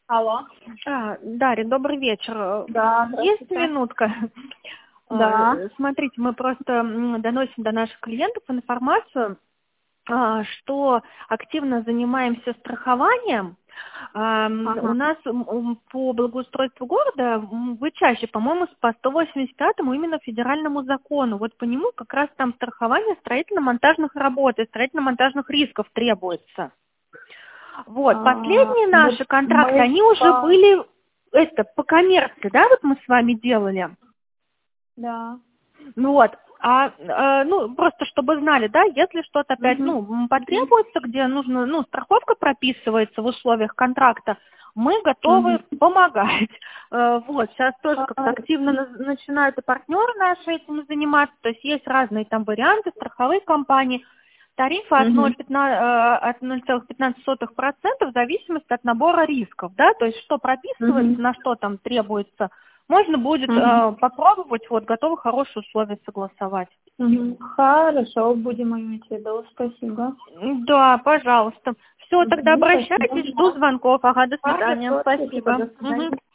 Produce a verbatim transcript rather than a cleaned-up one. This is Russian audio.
Алло. А, Дарья, добрый вечер. Да, Есть здравствуйте. минутка? Да. А, Смотрите, мы просто м, доносим до наших клиентов информацию, а, что активно занимаемся страхованием. А, м, У Ага. нас м, м, по благоустройству города м, вы чаще, по-моему, по сто восемьдесят пятому именно федеральному закону. Вот по нему как раз там страхование строительно-монтажных работ и строительно-монтажных рисков требуется. Вот, А, последние вот наши контракты, мы они уже по... были, это, по коммерции, да, вот мы с вами делали. Да. Ну вот, а, а, ну, просто чтобы знали, да, если что-то опять, Угу. ну, м, потребуется, где нужно, ну, страховка прописывается в условиях контракта, мы готовы Угу. помогать. Э, Вот, сейчас тоже как-то Хорошо. активно на- начинают и партнеры наши этим заниматься, то есть есть разные там варианты, страховые компании, тарифы от Угу. ноль целых пятнадцать сотых процента в зависимости от набора рисков, да, то есть что прописывается, Угу. на что там требуется, можно будет Угу. э, попробовать, вот, готовы хорошие условия согласовать. Угу. Хорошо, будем иметь в виду. Спасибо. Да, пожалуйста. Все, тогда Угу. обращайтесь, Спасибо. жду Да. звонков. Ага, до свидания. Хорошо, спасибо. Спасибо. До свидания. Мгм.